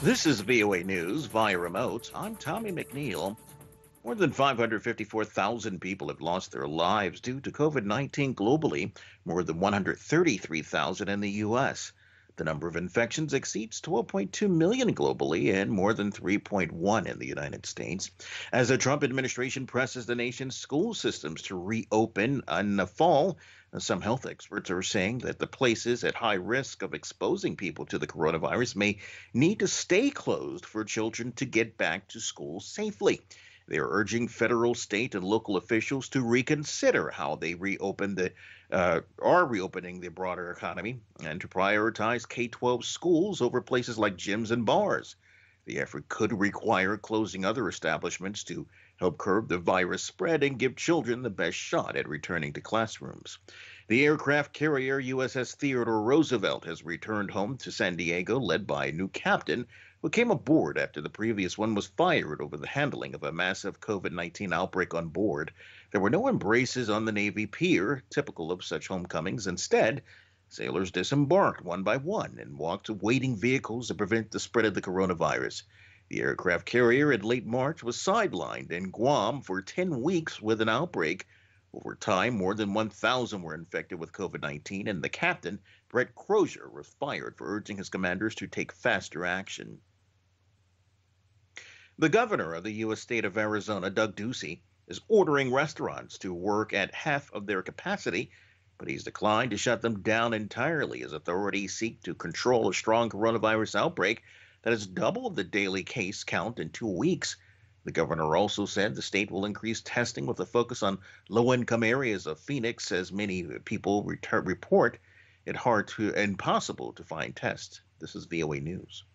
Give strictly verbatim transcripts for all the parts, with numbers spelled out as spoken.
This is V O A News via remote. I'm Tommy McNeil. More than five hundred fifty-four thousand people have lost their lives due to COVID nineteen globally, more than one hundred thirty-three thousand in the U S. The number of infections exceeds twelve point two million globally and more than three point one in the United States. As the Trump administration presses the nation's school systems to reopen in the fall, some health experts are saying that the places at high risk of exposing people to the coronavirus may need to stay closed for children to get back to school safely. They are urging federal, state, and local officials to reconsider how they reopen the uh, are reopening the broader economy and to prioritize K twelve schools over places like gyms and bars. The effort could require closing other establishments to help curb the virus spread and give children the best shot at returning to classrooms. The aircraft carrier U S S Theodore Roosevelt has returned home to San Diego, led by a new captain who came aboard after the previous one was fired over the handling of a massive COVID nineteen outbreak on board. There were no embraces on the Navy pier, typical of such homecomings. Instead, sailors disembarked one by one and walked to waiting vehicles to prevent the spread of the coronavirus. The aircraft carrier in late March was sidelined in Guam for ten weeks with an outbreak. Over time, more than one thousand were infected with COVID nineteen, and the captain, Brett Crozier, was fired for urging his commanders to take faster action. The governor of the U S state of Arizona, Doug Ducey, is ordering restaurants to work at half of their capacity, but he's declined to shut them down entirely as authorities seek to control a strong coronavirus outbreak that has doubled the daily case count in two weeks. The governor also said the state will increase testing with a focus on low-income areas of Phoenix, as many people retur- report it hard to impossible to find tests. This is V O A News.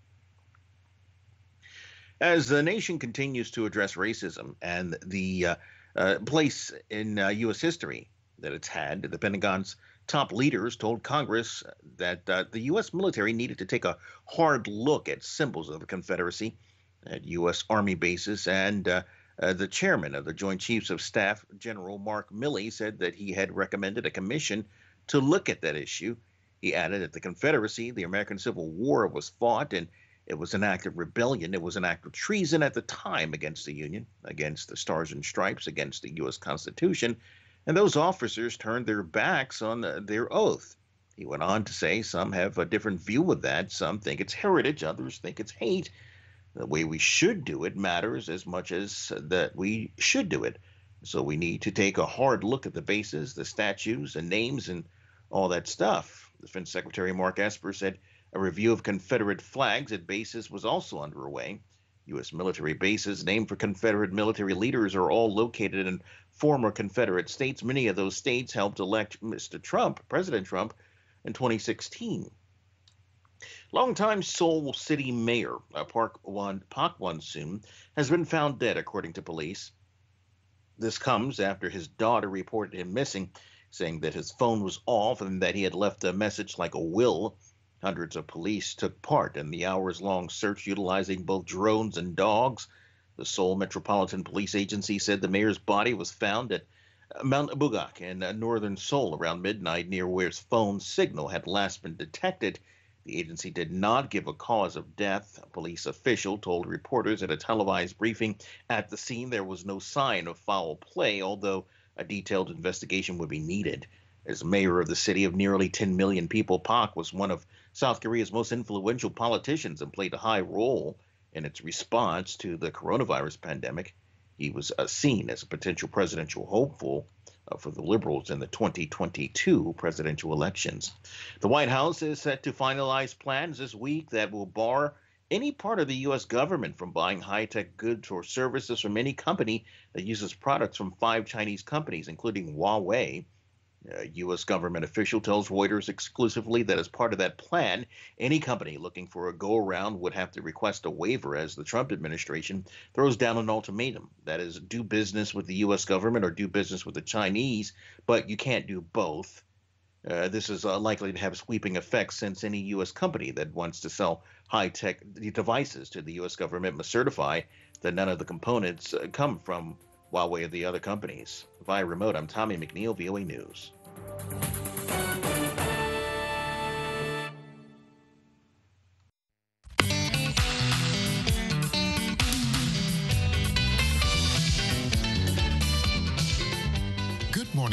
As the nation continues to address racism and the uh, uh, place in uh, U S history that it's had, the Pentagon's top leaders told Congress that uh, the U S military needed to take a hard look at symbols of the Confederacy at U S Army bases. And uh, uh, the chairman of the Joint Chiefs of Staff, General Mark Milley, said that he had recommended a commission to look at that issue. He added that the Confederacy, the American Civil War, was fought, and it was an act of rebellion. It was an act of treason at the time against the Union, against the Stars and Stripes, against the U S Constitution. And those officers turned their backs on the, their oath. He went on to say some have a different view of that. Some think it's heritage, others think it's hate. The way we should do it matters as much as that we should do it. So we need to take a hard look at the bases, the statues, and names, and all that stuff. Defense Secretary Mark Esper said a review of Confederate flags at bases was also underway. U S military bases named for Confederate military leaders are all located in former Confederate states. Many of those states helped elect Mister Trump, President Trump, in twenty sixteen. Longtime Seoul City Mayor uh, Park Won, Park Won-soon has been found dead, according to police. This comes after his daughter reported him missing, saying that his phone was off and that he had left a message like a will. Hundreds of police took part in the hours-long search utilizing both drones and dogs. The Seoul Metropolitan Police Agency said the mayor's body was found at Mount Bugak in uh, northern Seoul around midnight, near where his phone signal had last been detected. The agency did not give a cause of death. A police official told reporters at a televised briefing at the scene there was no sign of foul play, although a detailed investigation would be needed. As mayor of the city of nearly ten million people, Park was one of South Korea's most influential politicians and played a high role in its response to the coronavirus pandemic. He was uh, seen as a potential presidential hopeful uh, for the liberals in the twenty twenty-two presidential elections. The White House is set to finalize plans this week that will bar any part of the U S government from buying high-tech goods or services from any company that uses products from five Chinese companies, including Huawei. A U S government official tells Reuters exclusively that as part of that plan, any company looking for a go-around would have to request a waiver as the Trump administration throws down an ultimatum. That is, do business with the U S government or do business with the Chinese, but you can't do both. Uh, this is uh, likely to have sweeping effects since any U S company that wants to sell high-tech devices to the U S government must certify that none of the components uh, come from Huawei or the other companies. Via remote, I'm Tommy McNeil, V O A News.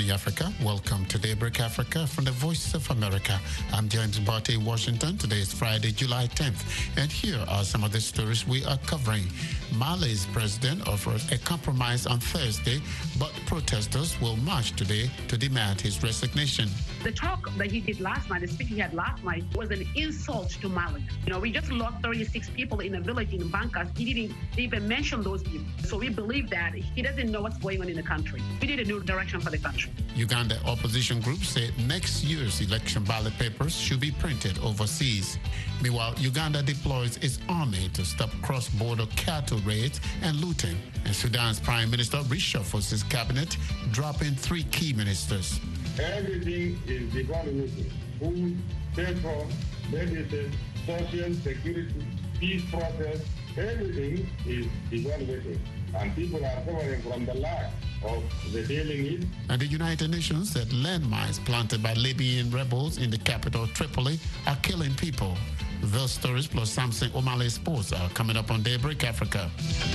morning, Africa. Welcome to Daybreak Africa from the Voice of America. I'm James Barty in Washington. Today is Friday, July tenth. And here are some of the stories we are covering. Mali's president offered a compromise on Thursday, but protesters will march today to demand his resignation. The talk that he did last night, the speech he had last night, was an insult to Mali. You know, we just lost thirty-six people in a village in Bankas. He didn't even mention those people. So we believe that he doesn't know what's going on in the country. We need a new direction for the country. Uganda opposition groups say next year's election ballot papers should be printed overseas. Meanwhile, Uganda deploys its army to stop cross-border cattle raids and looting. And Sudan's Prime Minister reshuffles his cabinet, dropping three key ministers. Everything is devaluated. Food, petrol, medicine, social security, peace process, everything is devaluated. And people are suffering from the lack of the daily needs. And the United Nations said landmines planted by Libyan rebels in the capital Tripoli are killing people. Those stories plus Samson O'Malley Sports are coming up on Daybreak Africa.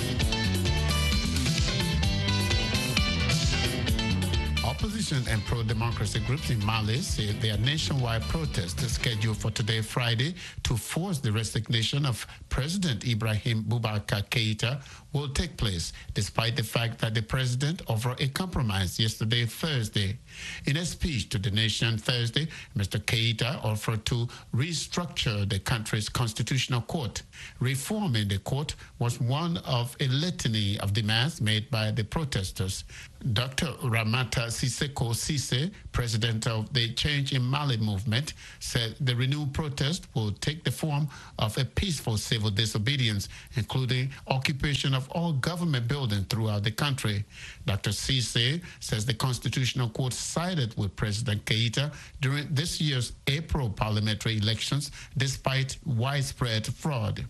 Opposition and pro-democracy groups in Mali say their nationwide protest is scheduled for today, Friday, to force the resignation of President Ibrahim Boubacar Keïta will take place, despite the fact that the president offered a compromise yesterday, Thursday. In a speech to the nation Thursday, Mister Keïta offered to restructure the country's constitutional court. Reforming the court was one of a litany of demands made by the protesters. Doctor Ramata Siseko Sise, president of the Change in Mali movement, said the renewed protest will take the form of a peaceful civil disobedience, including occupation of all government buildings throughout the country. Doctor Sise says the Constitutional Court sided with President Keïta during this year's April parliamentary elections, despite widespread fraud.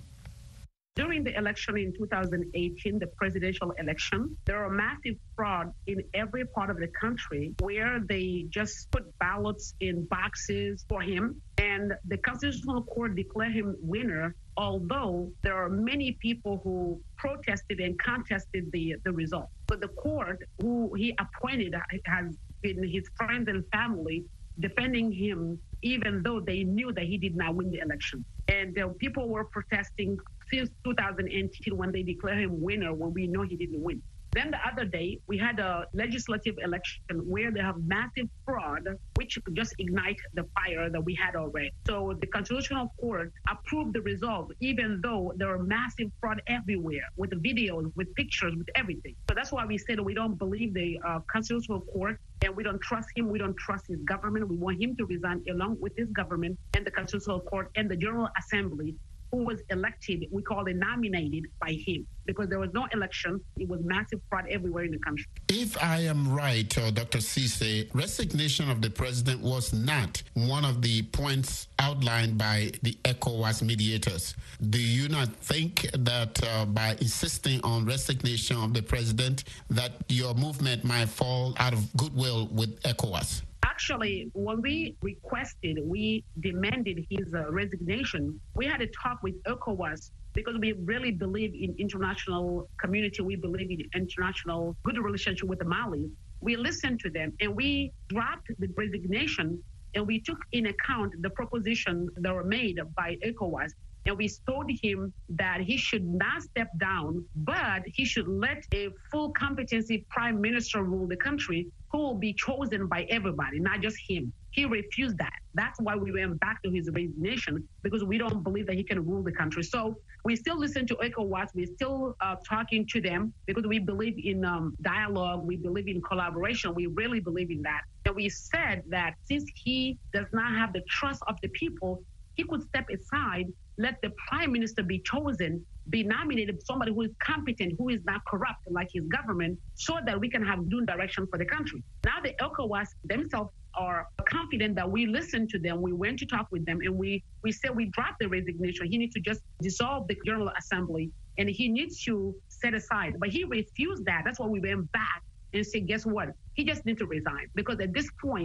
During the election in two thousand eighteen, the presidential election, there are massive fraud in every part of the country where they just put ballots in boxes for him, and the Constitutional Court declared him winner, although there are many people who protested and contested the, the result. But the court, who he appointed, has been his friends and family defending him, even though they knew that he did not win the election. And uh, people were protesting since two thousand eighteen when they declared him winner, when we know he didn't win. Then the other day, we had a legislative election where they have massive fraud, which just ignite the fire that we had already. So the Constitutional Court approved the result, even though there are massive fraud everywhere, with videos, with pictures, with everything. So that's why we said we don't believe the uh, Constitutional Court, and we don't trust him. We don't trust his government. We want him to resign along with his government and the Constitutional Court and the General Assembly, who was elected, we call it nominated by him, because there was no election. It was massive fraud everywhere in the country. If I am right, uh, Doctor Sise, resignation of the president was not one of the points outlined by the ECOWAS mediators. Do you not think that uh, by insisting on resignation of the president, that your movement might fall out of goodwill with ECOWAS? Actually, when we requested, we demanded his uh, resignation, we had a talk with ECOWAS because we really believe in international community. We believe in international good relationship with the Mali. We listened to them and we dropped the resignation, and we took in account the propositions that were made by ECOWAS. And we told him that he should not step down, but he should let a full competency prime minister rule the country, who will be chosen by everybody, not just him. He refused that. That's why we went back to his resignation, because we don't believe that he can rule the country. So we still listen to ECOWAS. We're still uh, talking to them because we believe in um, dialogue. We believe in collaboration. We really believe in that. And we said that since he does not have the trust of the people, he could step aside, let the prime minister be chosen, be nominated, somebody who is competent, who is not corrupt like his government, so that we can have new direction for the country. Now the ECOWAS themselves are confident that we listened to them. We went to talk with them, and we, we said we dropped the resignation. He needs to just dissolve the General Assembly, and he needs to set aside. But he refused that. That's why we went back and said, guess what? He just needs to resign, because at this point,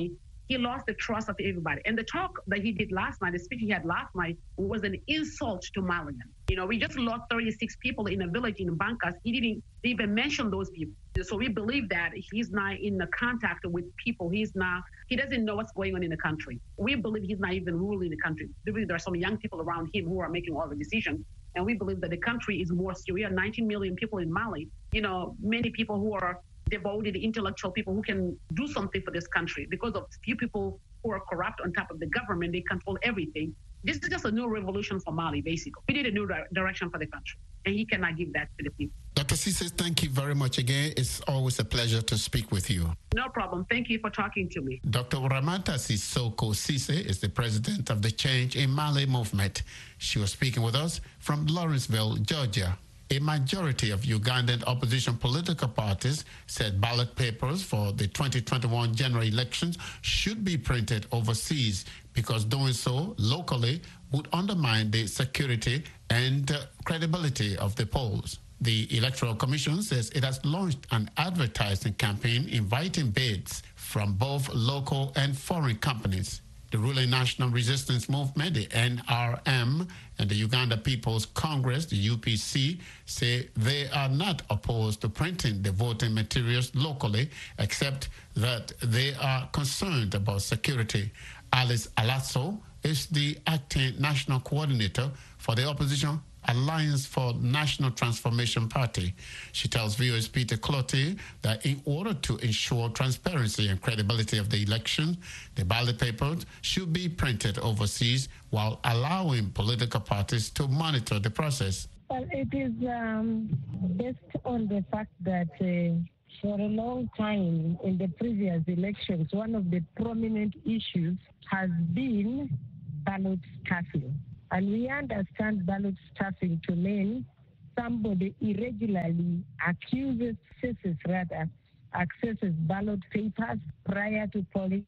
he lost the trust of everybody. And the talk that he did last night, the speech he had last night, was an insult to Malian. You know, we just lost thirty-six people in a village in Bankas. He didn't even mention those people. So we believe that he's not in the contact with people. He's not, he doesn't know what's going on in the country. We believe he's not even ruling the country. We believe there are some young people around him who are making all the decisions. And we believe that the country is more serious. We are nineteen million people in Mali. You know, many people who are devoted intellectual people who can do something for this country. Because of few people who are corrupt on top of the government, they control everything. This is just a new revolution for Mali, basically. We need a new direction for the country, and he cannot give that to the people. Doctor Cisse, thank you very much again. It's always a pleasure to speak with you. No problem. Thank you for talking to me. Doctor Ramata Sissoko Cisse is the president of the Change in Mali movement. She was speaking with us from Lawrenceville, Georgia. A majority of Ugandan opposition political parties said ballot papers for the twenty twenty-one general elections should be printed overseas because doing so locally would undermine the security and uh, credibility of the polls. The Electoral Commission says it has launched an advertising campaign inviting bids from both local and foreign companies. The ruling National Resistance Movement, the N R M, and the Uganda People's Congress, the U P C, say they are not opposed to printing the voting materials locally, except that they are concerned about security. Alice Alasso is the acting national coordinator for the opposition Alliance for National Transformation Party. She tells V O A's Peter Clottey that in order to ensure transparency and credibility of the election, the ballot papers should be printed overseas while allowing political parties to monitor the process. Well, it is um, based on the fact that uh, for a long time in the previous elections, one of the prominent issues has been ballot stuffing. And we understand ballot stuffing to mean somebody irregularly accuses, accesses rather, accesses ballot papers prior to polling,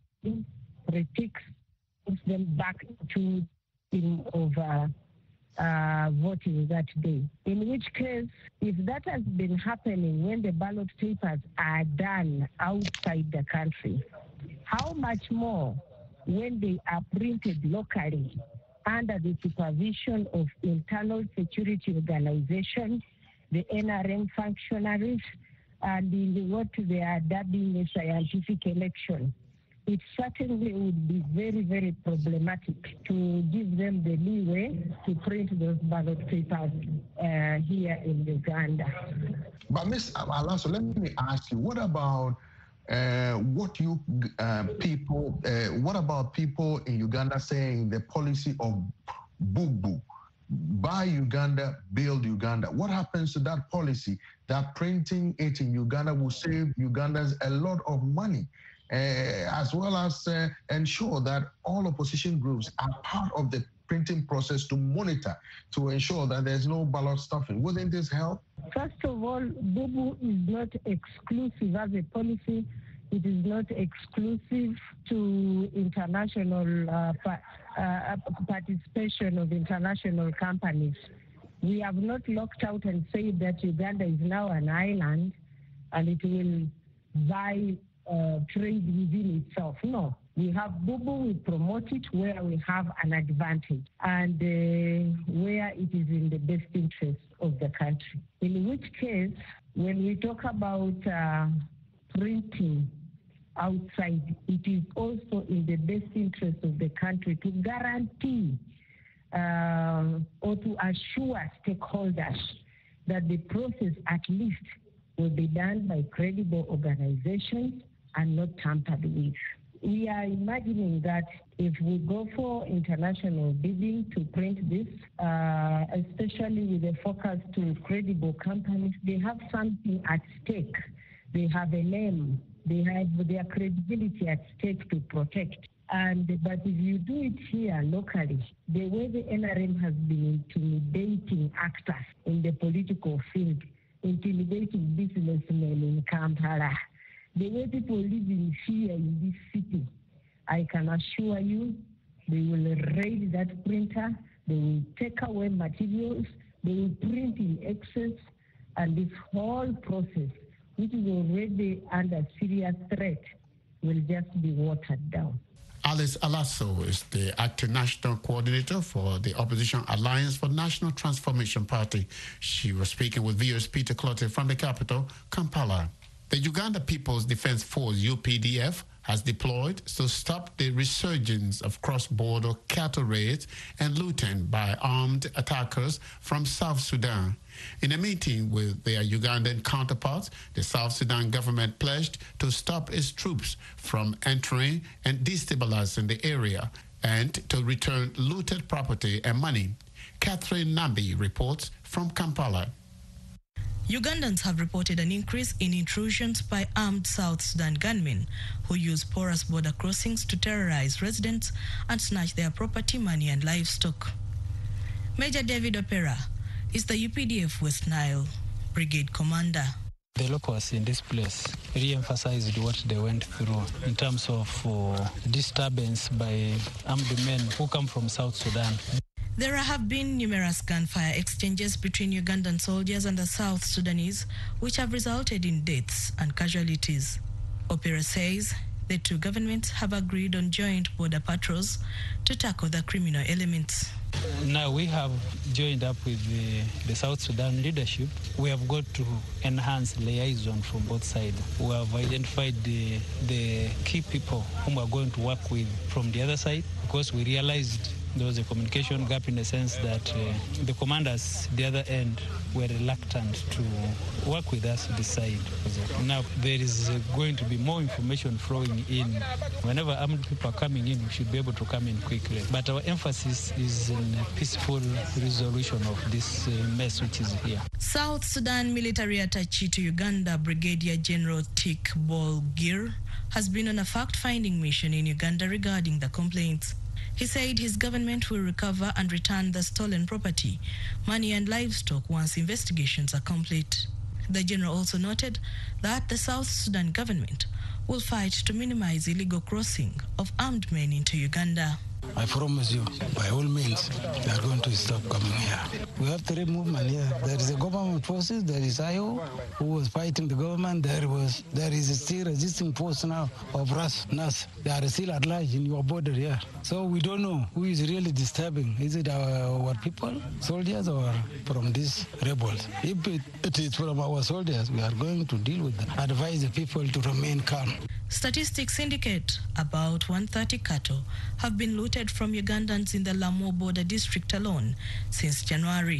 retakes them back to in over uh, voting that day. In which case, if that has been happening when the ballot papers are done outside the country, how much more when they are printed locally under the supervision of internal security organizations, the N R M functionaries, and in what they are dubbing a scientific election. It certainly would be very, very problematic to give them the leeway to print those ballot papers uh, here in Uganda. But Miz Alasso, let me ask you, what about Uh, what you uh, people, uh, what about people in Uganda saying the policy of Bubu, buy Uganda, build Uganda? What happens to that policy? That printing it in Uganda will save Ugandans a lot of money, uh, as well as uh, ensure that all opposition groups are part of the printing process to monitor, to ensure that there's no ballot stuffing. Wouldn't this help? First of all, Bubu is not exclusive as a policy. It is not exclusive to international uh, pa- uh, participation of international companies. We have not locked out and said that Uganda is now an island and it will buy uh, trade within itself. No. We have Bubu, we promote it where we have an advantage and uh, where it is in the best interest of the country. In which case, when we talk about uh, printing outside, it is also in the best interest of the country to guarantee uh, or to assure stakeholders that the process at least will be done by credible organizations and not tampered with. We are imagining that if we go for international bidding to print this, uh, especially with a focus to credible companies, they have something at stake. They have a name. They have their credibility at stake to protect. And but if you do it here locally, the way the N R M has been intimidating actors in the political field, intimidating businessmen in Kampala, the way people live in fear in this city, I can assure you, they will raid that printer, they will take away materials, they will print in excess, and this whole process, which is already under serious threat, will just be watered down. Alice Alaso is the acting national coordinator for the Opposition Alliance for National Transformation Party. She was speaking with V O's Peter Clottey from the capital, Kampala. The Uganda People's Defense Force, U P D F, has deployed to stop the resurgence of cross-border cattle raids and looting by armed attackers from South Sudan. In a meeting with their Ugandan counterparts, the South Sudan government pledged to stop its troops from entering and destabilizing the area and to return looted property and money. Catherine Nambi reports from Kampala. Ugandans have reported an increase in intrusions by armed South Sudan gunmen who use porous border crossings to terrorize residents and snatch their property, money and livestock. Major David Opera is the U P D F West Nile Brigade Commander. The locals in this place re-emphasized what they went through in terms of uh, disturbance by armed men who come from South Sudan. There have been numerous gunfire exchanges between Ugandan soldiers and the South Sudanese, which have resulted in deaths and casualties. Opera says the two governments have agreed on joint border patrols to tackle the criminal elements. Now we have joined up with the, the South Sudan leadership. We have got to enhance liaison from both sides. We have identified the, the key people whom we are going to work with from the other side, because we realized there was a communication gap in the sense that uh, the commanders, the other end, were reluctant to work with us this side. Now there is uh, going to be more information flowing in. Whenever armed people are coming in, we should be able to come in quickly. But our emphasis is in a peaceful resolution of this uh, mess which is here. South Sudan military attaché to Uganda, Brigadier General Tik Bol Gir, has been on a fact-finding mission in Uganda regarding the complaints. He said his government will recover and return the stolen property, money and livestock once investigations are complete. The general also noted that the South Sudan government will fight to minimize illegal crossing of armed men into Uganda. I promise you, by all means, they are going to stop coming here. We have three movements here. There is a government forces, there is I O, who was fighting the government. There was, there is a still resisting force now of R A S, N A S. They are still at large in your border here. So we don't know who is really disturbing. Is it our, our people, soldiers, or from these rebels? If it, it is from our soldiers, we are going to deal with them. Advise the people to remain calm. Statistics indicate about one hundred thirty cattle have been looted from Ugandans in the Lamu border district alone since January.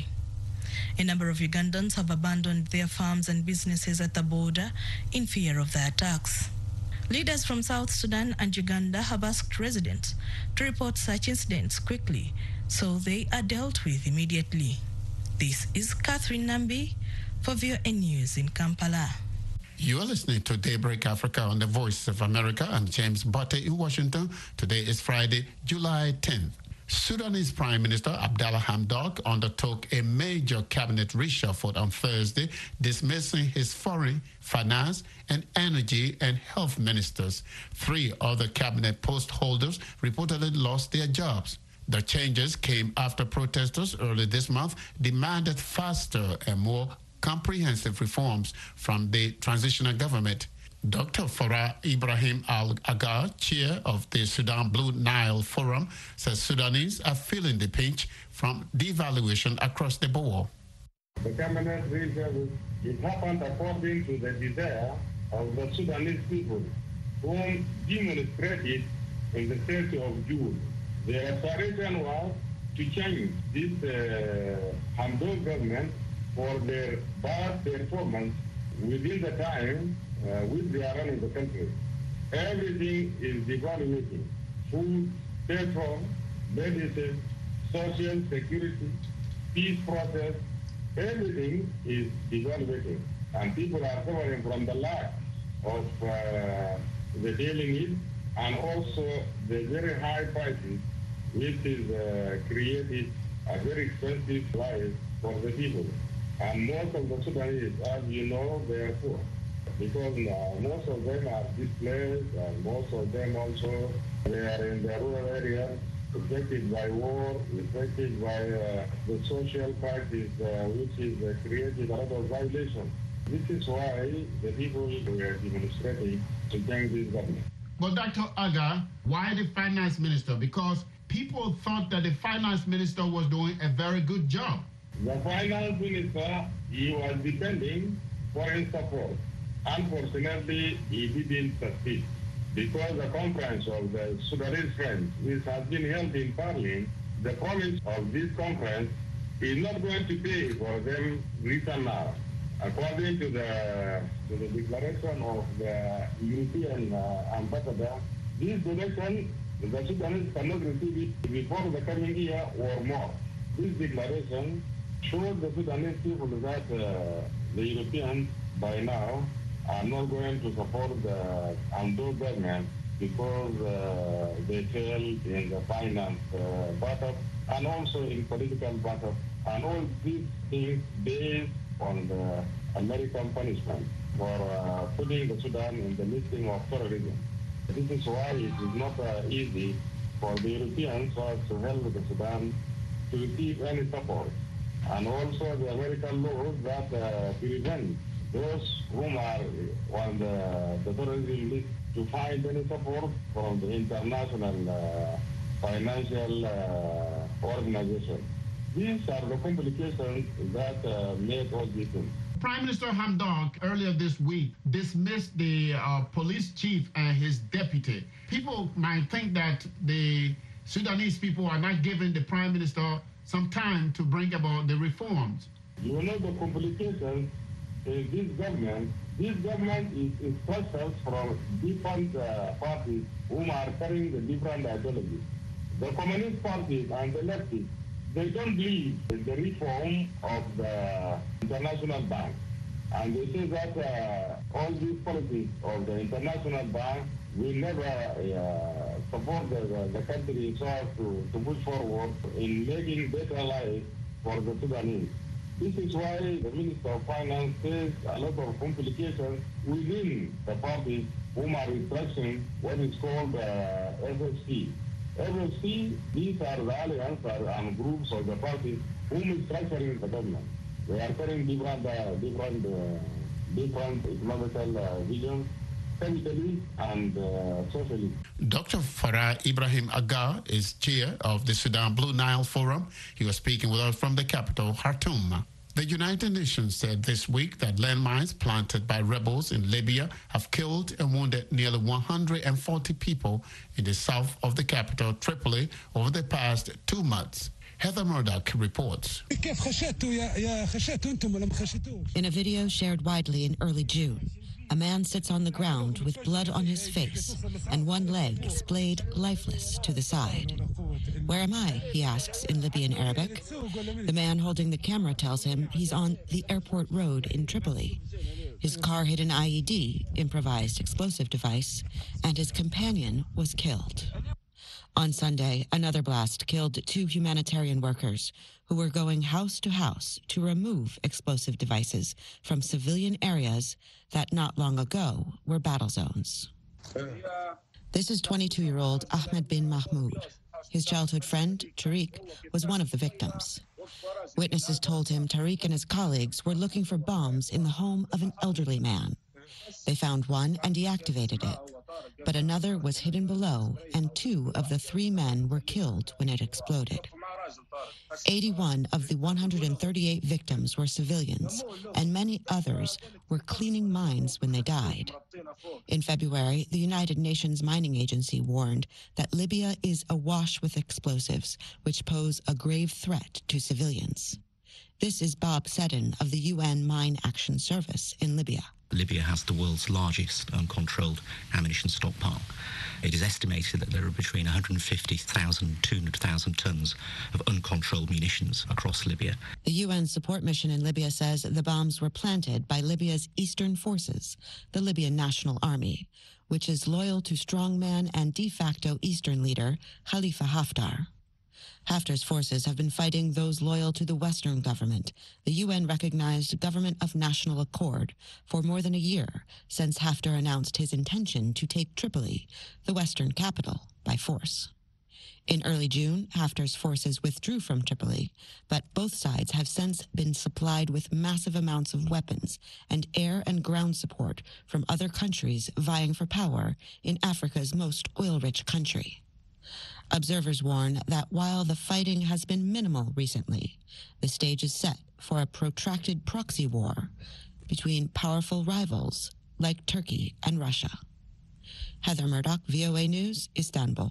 A number of Ugandans have abandoned their farms and businesses at the border in fear of the attacks. Leaders from South Sudan and Uganda have asked residents to report such incidents quickly so they are dealt with immediately. This is Catherine Nambi for V O A News in Kampala. You are listening to Daybreak Africa on the Voice of America. I'm James Botte in Washington. Today is Friday, July tenth. Sudanese Prime Minister Abdallah Hamdok undertook a major cabinet reshuffle on Thursday, dismissing his foreign, finance, and energy and health ministers. Three other cabinet post holders reportedly lost their jobs. The changes came after protesters early this month demanded faster and more comprehensive reforms from the transitional government. Doctor Farah Ibrahim Al-Agar, chair of the Sudan Blue Nile Forum, says Sudanese are feeling the pinch from devaluation across the board. The cabinet reshuffle, it happened according to the desire of the Sudanese people, whom demonstrated in the thirtieth of June. The aspiration was to change this uh, Hamdok government for their bad performance within the time uh, which they are running the country. Everything is devaluating. Food, petrol, medicine, social security, peace process, everything is devaluating. And people are suffering from the lack of uh, the daily needs and also the very high prices, which is uh, created a very expensive life for the people. And most of the Sudanese, as you know, they are poor, because uh, most of them are displaced, and most of them also, they are in the rural areas, affected by war, affected by uh, the social crisis, uh, which is uh, created a lot of violation. This is why the people were demonstrating to change this government. But Doctor Aga, why the finance minister? Because people thought that the finance minister was doing a very good job. The finance minister, he was defending foreign support. Unfortunately, he didn't succeed because the conference of the Sudanese Friends, which has been held in Parliament, the promise of this conference is not going to pay for them return now. According to the, to the declaration of the European uh, ambassador, this donation, the Sudanese cannot receive it before the coming year or more. This declaration shows the Sudanese people that uh, the Europeans by now are not going to support the Amdo government because uh, they failed in the finance uh, battle and also in political battle. And all these things based on the American punishment for uh, putting the Sudan in the listing of terrorism. This is why it is not uh, easy for the Europeans to help the Sudan to receive any support. And also the American laws that uh, prevent those whom are on the, the terrorism list to find any support from the international uh, financial uh, organization. These are the complications that uh, make all these things. Prime Minister Hamdok earlier this week dismissed the uh, police chief and his deputy. People might think that the Sudanese people are not giving the Prime Minister some time to bring about the reforms. You know the complications in this government. This government is, is structured from different uh, parties whom are carrying the different ideologies. The Communist Party and the leftists, they don't believe in the reform of the International Bank. And they say that uh, all these policies of the International Bank will never uh, support the, the, the country itself to, to push forward in making better life for the Sudanese. This is why the Minister of Finance says a lot of complications within the parties whom are restructuring what is called uh, F S C. F S C, these are the alliance and groups of the parties whom is structuring the government. They are carrying different, uh, different, uh, different economical uh, visions, politically and uh, socially. Doctor Farah Ibrahim Aga is chair of the Sudan Blue Nile Forum. He was speaking with us from the capital, Khartoum. The United Nations said this week that landmines planted by rebels in Libya have killed and wounded nearly one hundred forty people in the south of the capital, Tripoli, over the past two months. Heather Murdoch reports. In a video shared widely in early June, a man sits on the ground with blood on his face and one leg splayed lifeless to the side. "Where am I?" he asks in Libyan Arabic. The man holding the camera tells him he's on the airport road in Tripoli. His car hit an I E D, improvised explosive device, and his companion was killed. On Sunday, another blast killed two humanitarian workers who were going house to house to remove explosive devices from civilian areas that not long ago were battle zones. This is twenty-two-year-old Ahmed bin Mahmoud. His childhood friend, Tariq, was one of the victims. Witnesses told him Tariq and his colleagues were looking for bombs in the home of an elderly man. They found one and deactivated it, but another was hidden below, and two of the three men were killed when it exploded. eighty-one of the one hundred thirty-eight victims were civilians, and many others were cleaning mines when they died. In February, the United Nations Mining Agency warned that Libya is awash with explosives, which pose a grave threat to civilians. This is Bob Seddon of the U N Mine Action Service in Libya. Libya has the world's largest uncontrolled ammunition stockpile. It is estimated that there are between one hundred fifty thousand and two hundred thousand tons of uncontrolled munitions across Libya. The U N support mission in Libya says the bombs were planted by Libya's Eastern Forces, the Libyan National Army, which is loyal to strongman and de facto Eastern leader Khalifa Haftar. Haftar's forces have been fighting those loyal to the Western government, the U N-recognized Government of National Accord, for more than a year since Haftar announced his intention to take Tripoli, the Western capital, by force. In early June, Haftar's forces withdrew from Tripoli, but both sides have since been supplied with massive amounts of weapons and air and ground support from other countries vying for power in Africa's most oil-rich country. Observers warn that while the fighting has been minimal recently, the stage is set for a protracted proxy war between powerful rivals like Turkey and Russia. Heather Murdoch, V O A News, Istanbul.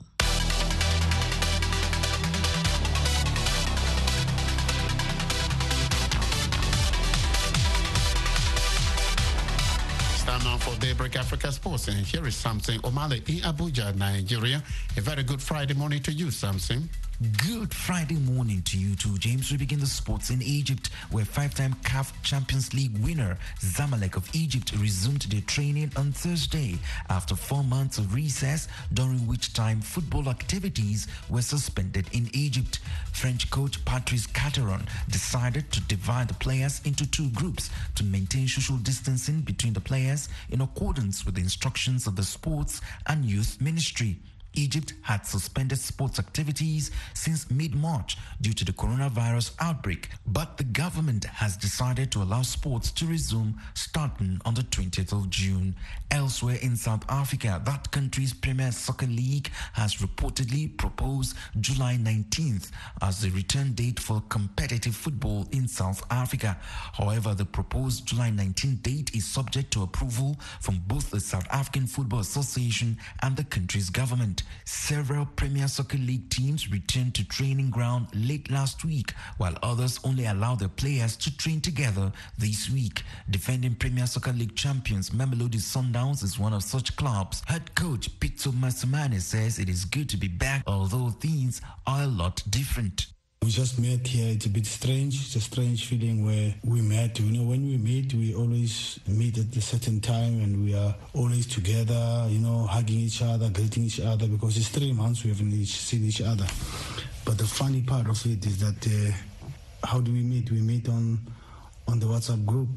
Time now for Daybreak Africa Sports, and here is Samson Omale in Abuja, Nigeria. A very good Friday morning to you, Samson. Good Friday morning to you too, James. We begin the sports in Egypt, where five-time C A F Champions League winner Zamalek of Egypt resumed their training on Thursday after four months of recess, during which time football activities were suspended in Egypt. French coach Patrice Carteron decided to divide the players into two groups to maintain social distancing between the players in accordance with the instructions of the Sports and Youth Ministry. Egypt had suspended sports activities since mid-March due to the coronavirus outbreak, but the government has decided to allow sports to resume starting on the twentieth of June. Elsewhere in South Africa, that country's Premier Soccer League has reportedly proposed July nineteenth as the return date for competitive football in South Africa. However, the proposed July nineteenth date is subject to approval from both the South African Football Association and the country's government. Several Premier Soccer League teams returned to training ground late last week, while others only allowed their players to train together this week. Defending Premier Soccer League champions Mamelodi Sundowns is one of such clubs. Head coach Pitso Masimane says it is good to be back, although things are a lot different. We just met here. It's a bit strange. It's a strange feeling where we met. You know, when we meet, we always meet at a certain time and we are always together, you know, hugging each other, greeting each other, because it's three months we haven't seen each other. But the funny part of it is that uh, how do we meet? We meet on, on the WhatsApp group,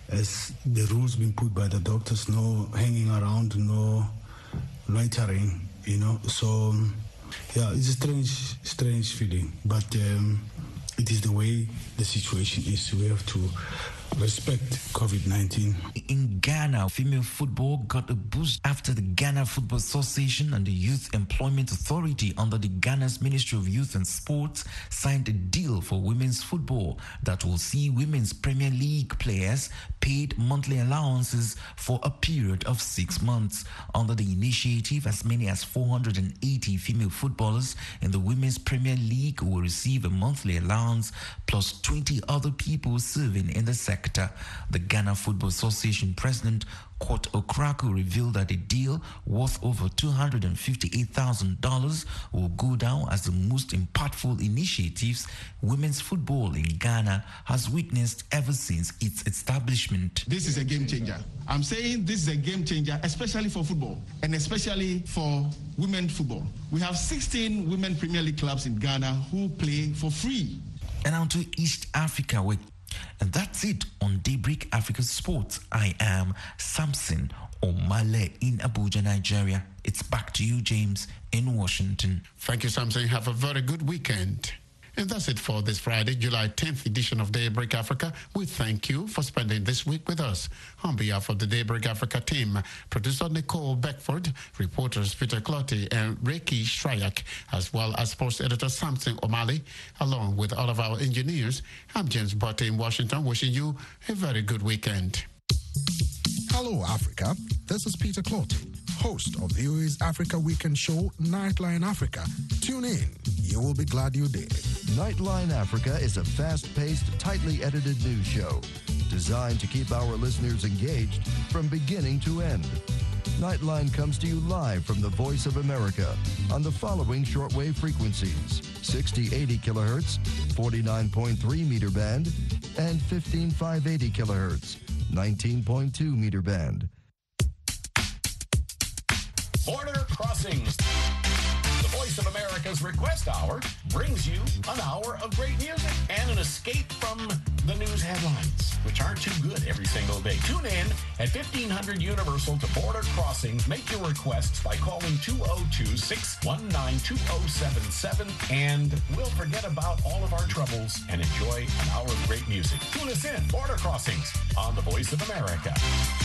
as the rules being put by the doctors, no hanging around, no loitering, you know. So... Um, Yeah, it's a strange, strange feeling, but um, it is the way the situation is. We have to respect COVID nineteen. In Ghana, female football got a boost after the Ghana Football Association and the Youth Employment Authority under the Ghana's Ministry of Youth and Sports signed a deal for women's football that will see women's Premier League players paid monthly allowances for a period of six months. Under the initiative, as many as four hundred eighty female footballers in the Women's Premier League will receive a monthly allowance, plus twenty other people serving in the sector. The Ghana Football Association President Court Okraku revealed that a deal worth over two hundred fifty-eight thousand dollars will go down as the most impactful initiatives women's football in Ghana has witnessed ever since its establishment. This is a game changer. I'm saying this is a game changer, especially for football and especially for women football. We have sixteen women Premier League clubs in Ghana who play for free. And on to East Africa, where And that's it on Daybreak Africa Sports. I am Samson Omale in Abuja, Nigeria. It's back to you, James, in Washington. Thank you, Samson. Have a very good weekend. And that's it for this Friday, July tenth edition of Daybreak Africa. We thank you for spending this week with us. On behalf of the Daybreak Africa team, producer Nicole Beckford, reporters Peter Clotty and Reiki Shryak, as well as sports editor Samson Omale, along with all of our engineers, I'm James Butte in Washington, wishing you a very good weekend. Hello, Africa. This is Peter Clotty, host of V O A's Africa Weekend show, Nightline Africa. Tune in. You will be glad you did. Nightline Africa is a fast-paced, tightly edited news show designed to keep our listeners engaged from beginning to end. Nightline comes to you live from the Voice of America on the following shortwave frequencies: sixty eighty kilohertz, forty-nine point three meter band, and fifteen five eighty kilohertz, nineteen point two meter band. Border Crossings. The Voice of America's Request Hour brings you an hour of great music and an escape from the news headlines, which aren't too good every single day. Tune in at fifteen hundred Universal to Border Crossings. Make your requests by calling two oh two, six one nine, two oh seven seven, and we'll forget about all of our troubles and enjoy an hour of great music. Tune us in, Border Crossings, on the Voice of America.